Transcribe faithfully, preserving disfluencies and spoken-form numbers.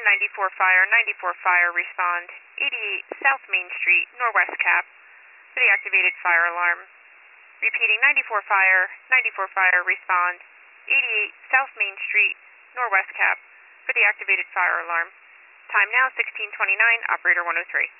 ninety-four Fire, ninety-four Fire, respond. eighty-eight South Main Street, Norwest Cap, for the activated fire alarm. Repeating, ninety-four Fire, ninety-four Fire, respond. eighty-eight South Main Street, Norwest Cap, for the activated fire alarm. Time now, sixteen twenty-nine, operator one oh three.